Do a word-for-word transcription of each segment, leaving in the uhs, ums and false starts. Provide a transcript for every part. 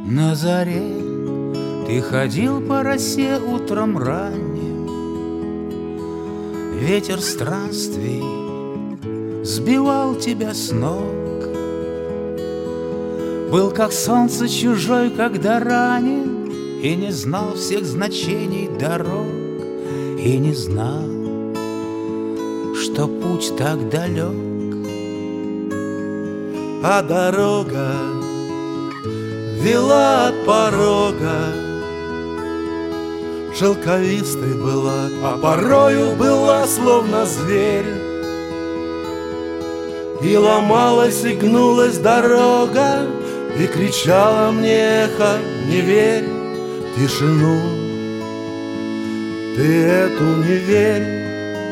На заре ты ходил по росе утром ранним, ветер странствий сбивал тебя с ног. Был как солнце чужой, когда ранен, и не знал всех значений дорог, и не знал, что путь так далек. А дорога вела от порога, шелковистой была, а порою была словно зверь. И ломалась и гнулась дорога, и кричала мне эхо: не верь в тишину, ты эту не верь.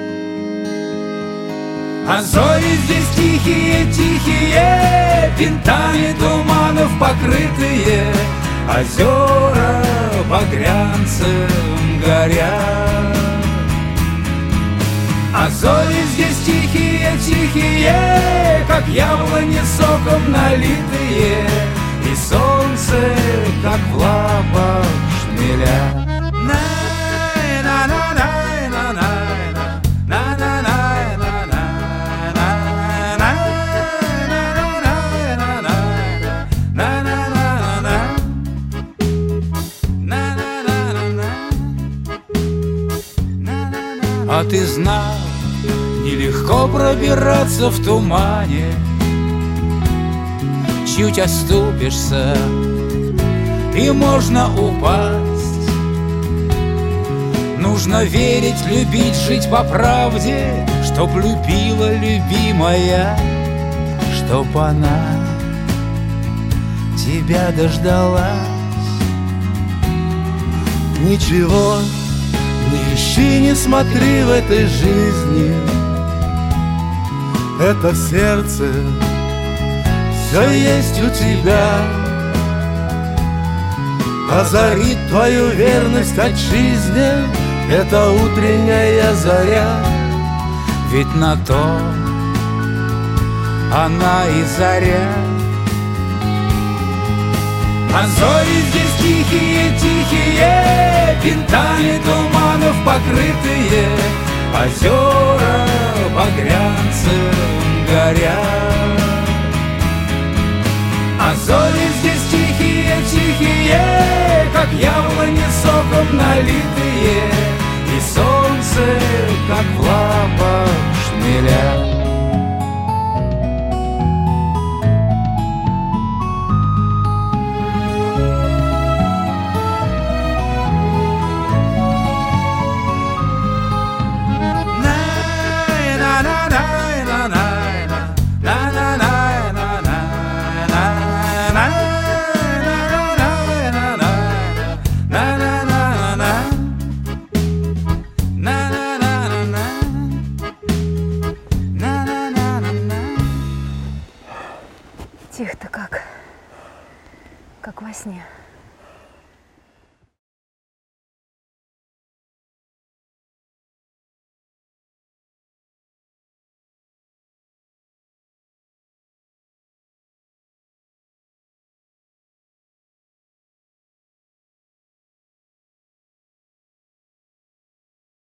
А зори здесь тихие-тихие, винтами туманов покрытые, озера багрянцем горят. А зори здесь тихие-тихие, как яблони соком налитые, и солнце, как в лапах шмеля. А ты знал, нелегко пробираться в тумане. Чуть оступишься, и можно упасть. Нужно верить, любить, жить по правде, чтоб любила любимая, чтоб она тебя дождалась. Ничего не ищи, не смотри в этой жизни, это в сердце все есть у тебя. Озарит твою верность отчизне эта утренняя заря. Ведь на то она и заря. А зори здесь тихие-тихие, винтами туманов покрытые, озера багрянцем горят. А зори здесь тихие-тихие, как яблони соком налитые, и солнце, как в лапах шмеля. Тихо-то как, как во сне.